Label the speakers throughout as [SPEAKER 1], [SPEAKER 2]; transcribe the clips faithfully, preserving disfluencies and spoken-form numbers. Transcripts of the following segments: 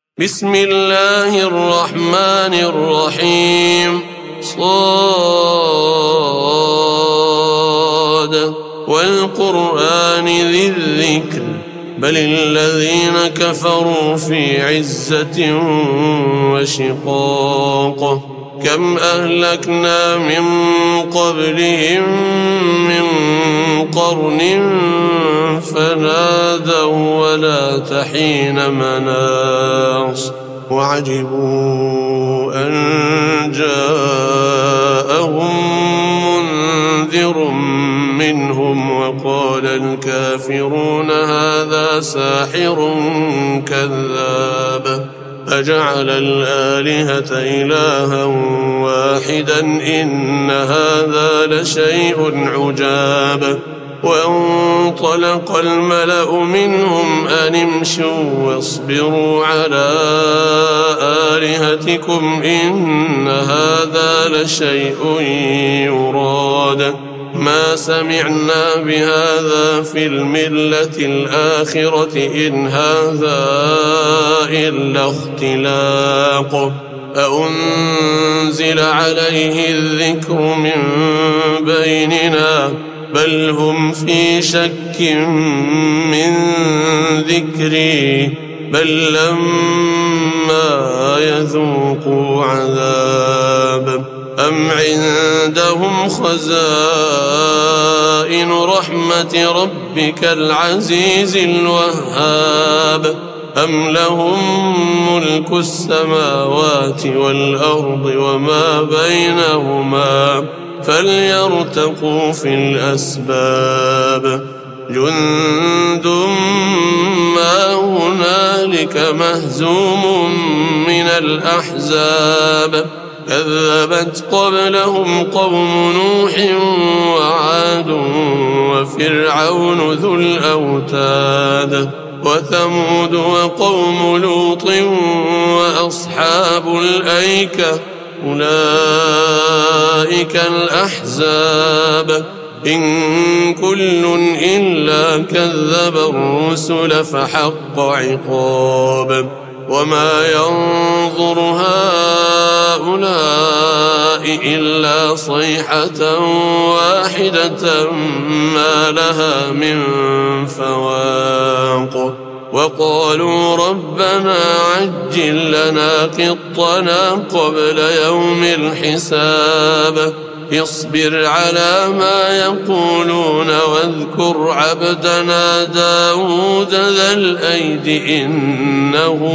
[SPEAKER 1] بسم الله الرحمن الرحيم. صاد والقرآن ذي الذكر بل الذين كفروا في عزة وشقاق. كم أهلكنا من قبلهم من قرن فنادوا ولا تحين مناص وعجبوا أن جاءهم منذر منهم وقال الكافرون هذا ساحر كذاب أجعل الآلهة إلها واحدا إن هذا لشيء عجاب. وانطلق الملأ منهم أن امشوا واصبروا على آلهتكم إن هذا لشيء يراد ما سمعنا بهذا في الملة الآخرة إن هذا إلا اختلاق أأنزل عليه الذكر من بيننا بل هم في شك من ذكري بل لما يذوقوا عذاب أم عندهم خزائن رحمة ربك العزيز الوهاب أم لهم ملك السماوات والأرض وما بينهما فليرتقوا في الأسباب جند ما هنالك مهزوم من الأحزاب كذبت قبلهم قوم نوح وعاد وفرعون ذو الأوتاد وثمود وقوم لوط وأصحاب الأيكة أولئك الأحزاب إن كل إلا كذب الرسل فحق عقاب وما ينظر هؤلاء إلا صيحة واحدة ما لها من فواق وقالوا ربنا عجل لنا قطنا قبل يوم الحساب اصبر على ما يقولون واذكر عبدنا داود ذا الأيد إنه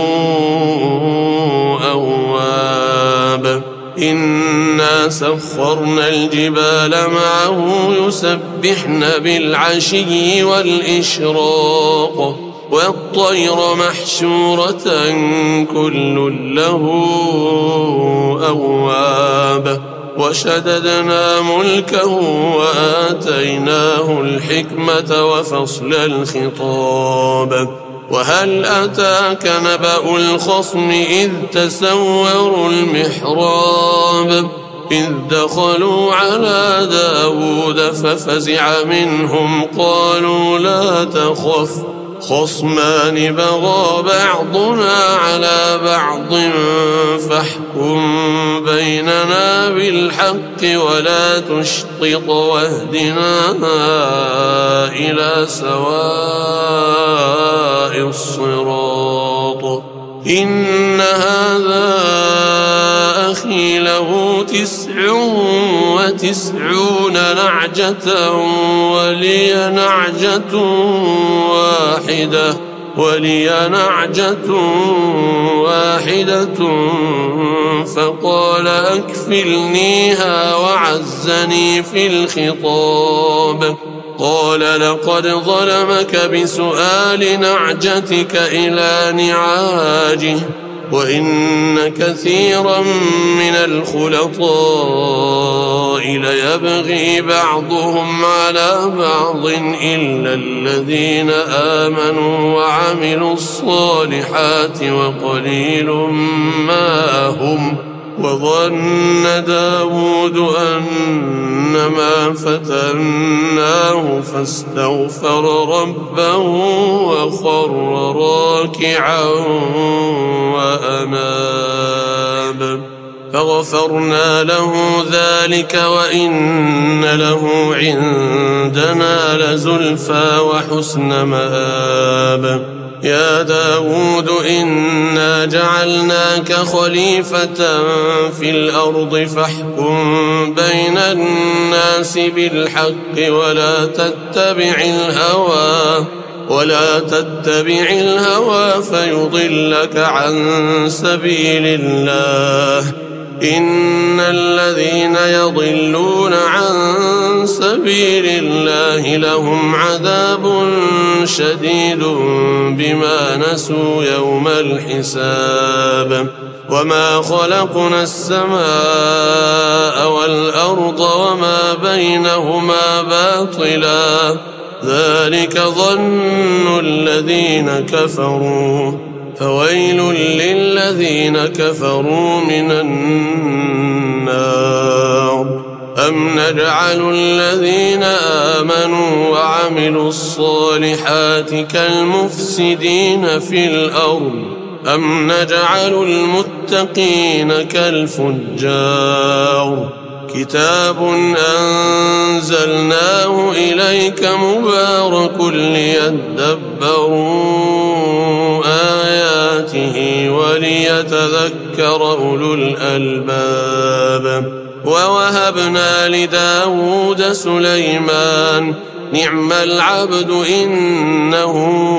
[SPEAKER 1] أواب إنا سخرنا الجبال معه يسبحن بالعشي والإشراق والطير محشورة كل له أواب وشددنا ملكه وآتيناه الحكمة وفصل الخطاب وهل أتاك نبأ الخصم إذ تسوروا المحراب إذ دخلوا على داود ففزع منهم قالوا لا تخف خصمان بغى بعضنا على بعض فاحكم بيننا بالحق ولا تشطط واهدنا إلى سواء الصراط إن هذا أخي له تسع وتسعون نعجة ولي نعجة واحدة ولي نعجة واحدة فقال أكفلنيها وعزني في الخطاب قال لقد ظلمك بسؤال نعجتك إلى نعاجه وإن كثيرا من الخلطاء ليبغي بعضهم على بعض إلا الذين آمنوا وعملوا الصالحات وقليل ما هم وظن داود أنما فتناه فاستغفر ربه وخر راكعا فغفرنا له ذلك وإن له عندنا لزلفى وحسن مآب. يا داود إنا جعلناك خليفة في الأرض فاحكم بين الناس بالحق ولا تتبع الهوى ولا تتبع الهوى فيضلك عن سبيل الله. إن الذين يضلون عن سبيل الله لهم عذاب شديد بما نسوا يوم الحساب. وما خلقنا السماء والأرض وما بينهما باطلا ذلك ظن الذين كفروا فويل للذين كفروا من النار. أم نجعل الذين آمنوا وعملوا الصالحات كالمفسدين في الأرض أم نجعل المتقين كالفجار. كتاب أنزلناه إليك مبارك ليدبروا آياته وليتذكر أولو الألباب. ووهبنا لداود سليمان نعم العبد إنه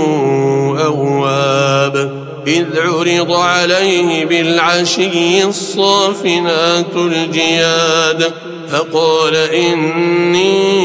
[SPEAKER 1] أواب. إذ عرض عليه بالعشي الصافنات الجياد فقال إني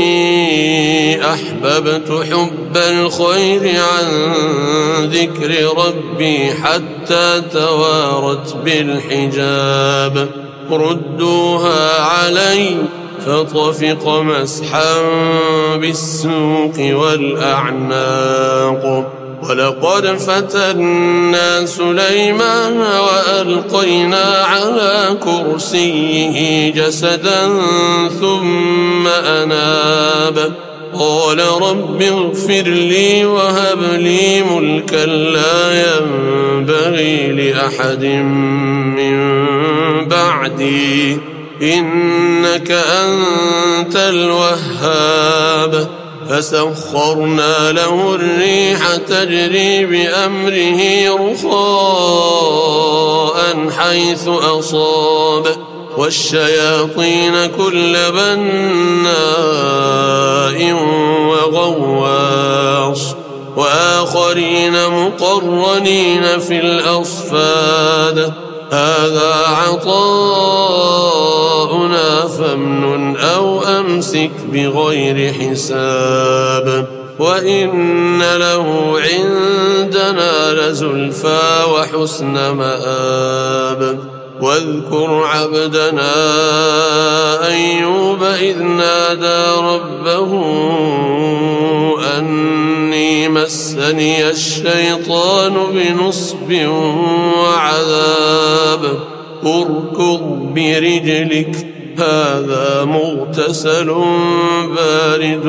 [SPEAKER 1] أحببت حب الخير عن ذكر ربي حتى توارت بالحجاب. ردوها علي فطفق مسحا بالسوق والأعناق. ولقد فتنا سليمان وألقينا على كرسيه جسدا ثم أناب قال رب اغفر لي وهب لي ملكا لا ينبغي لأحد من بعدي إنك أنت الوهاب. فسخرنا له الريح تجري بأمره رخاء حيث أصاب والشياطين كل بناء وغواص وآخرين مقرنين في الأصفاد. هذا عطاؤنا فامنن أو أمسك بغير حساب. وإن له عندنا لزلفى وحسن مآب. واذكر عبدنا أيوب إذ نادى ربه أني مسني الشيطان بنصب وعذاب. اركض برجلك هذا مغتسل بارد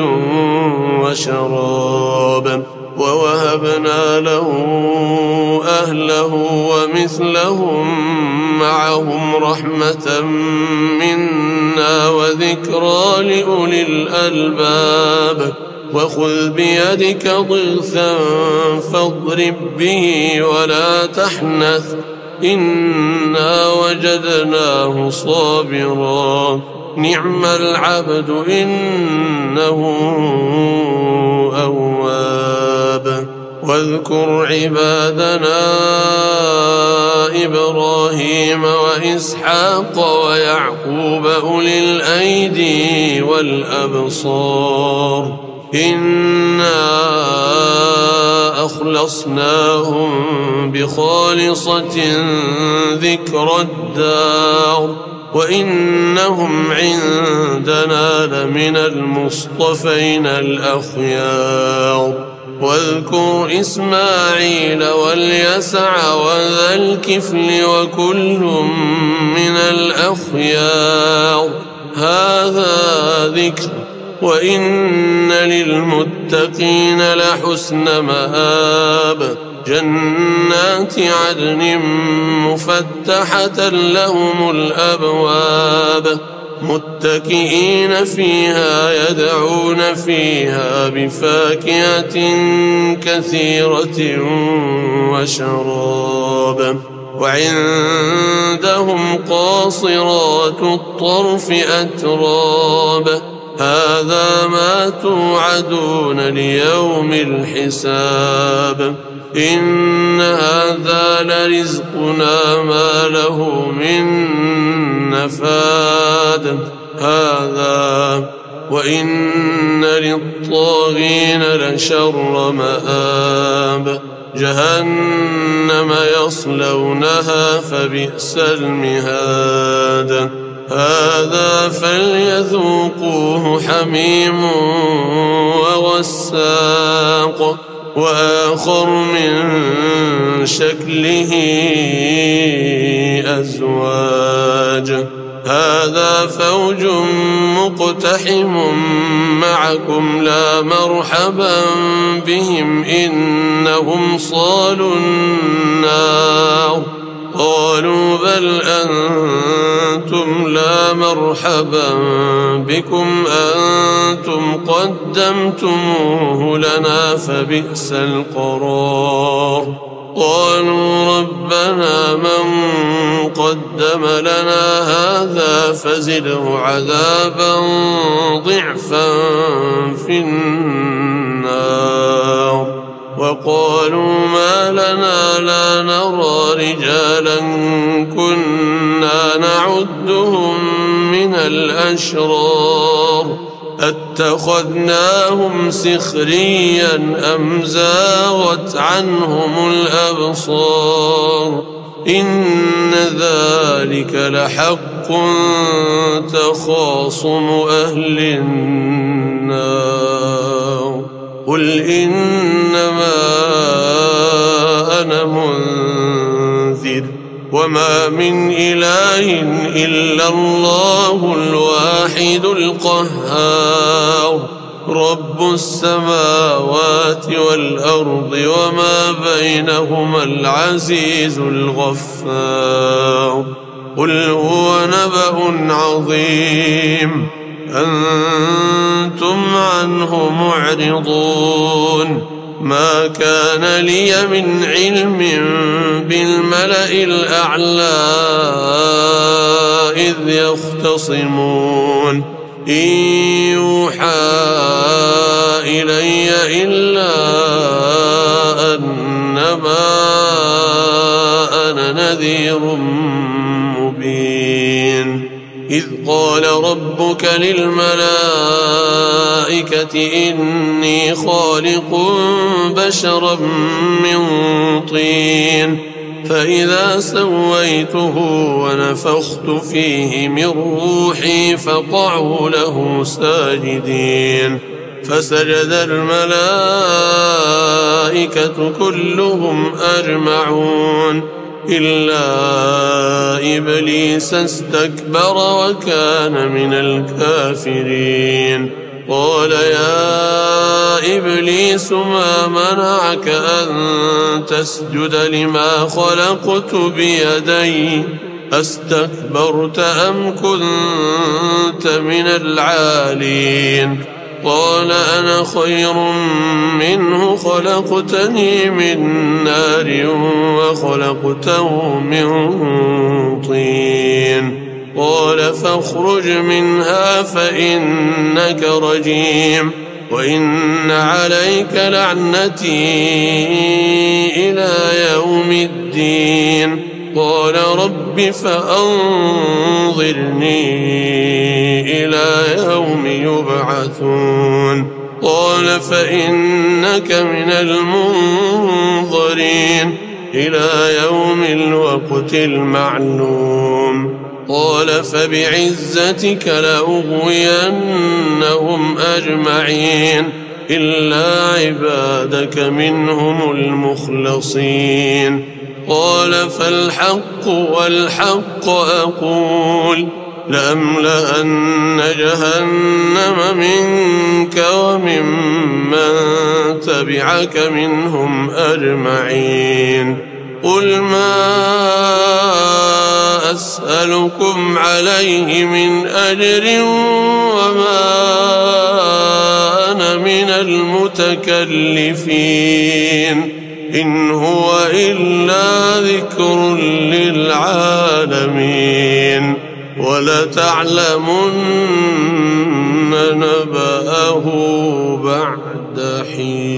[SPEAKER 1] وشراب. ووهبنا له أهله ومثلهم معهم رحمة منا وذكرى لأولي الألباب. وخذ بيدك ضغثا فاضرب به ولا تحنث إنا وجدناه صابرا نعم العبد إنه أواب. واذكر عبادنا إبراهيم وإسحاق ويعقوب أولي الأيدي والأبصار إنا أخلصناهم بخالصة ذكر الدار وإنهم عندنا لمن المصطفين الأخيار. واذكر إسماعيل واليسع وذا الكفل وكل من الأخيار هذا ذكر وإن للمتقين لحسن مآب. جنات عدن مفتحة لهم الأبواب متكئين فيها يدعون فيها بفاكهة كثيرة وشراب وعندهم قاصرات الطرف أتراب هذا ما توعدون ليوم الحساب إن هذا لرزقنا ما له من نفاد هذا وإن للطاغين لشر مآب جهنم يصلونها فبئس المهاد هذا فليذوقوه حميم وغساق وآخر من شكله أزواج هذا فوج مقتحم معكم لا مرحبا بهم إنهم صالوا النار قالوا بل أنتم لا مرحبا بكم أنتم قدمتموه لنا فبئس القرار قالوا ربنا من قدم لنا هذا فزده عذابا ضعفا في النار وقالوا ما لنا لا نرى رجالا كنا نعدهم من الأشرار أتخذناهم سخريا أم زاغت عنهم الأبصار إن ذلك لحق تخاصم أهل النار قل إنما أنا منذر وما من إله إلا الله الواحد القهار رب السماوات والأرض وما بينهما العزيز الغفار قل هو نبأ عظيم أنتم عنه معرضون ما كان لي من علم بالملأ الأعلى إذ يختصمون إن يوحى إلي إلا أنما أنا نذير مبين إذ قال ربك للملائكة إني خالق بشرا من طين فإذا سويته ونفخت فيه من روحي فقعوا له ساجدين فسجد الملائكة كلهم أجمعون إلا إبليس استكبر وكان من الكافرين قال يا إبليس ما منعك أن تسجد لما خلقت بيدي أستكبرت أم كنت من العالين قال أنا خير منه خلقتني من نار وخلقته من طين قال فاخرج منها فإنك رجيم وإن عليك لعنتي إلى يوم الدين قال رب فأنظرني إلى يوم يبعثون قال فإنك من المنظرين إلى يوم الوقت المعلوم قال فبعزتك لأغوينهم أجمعين إلا عبادك منهم المخلصين قال فالحق والحق أقول لأملأن جهنم منك وممن تبعك منهم أجمعين قل ما أسألكم عليه من أجر وما أنا من المتكلفين إن هو إلا ذكر للعالمين ولتعلمن نبأه بعد حين.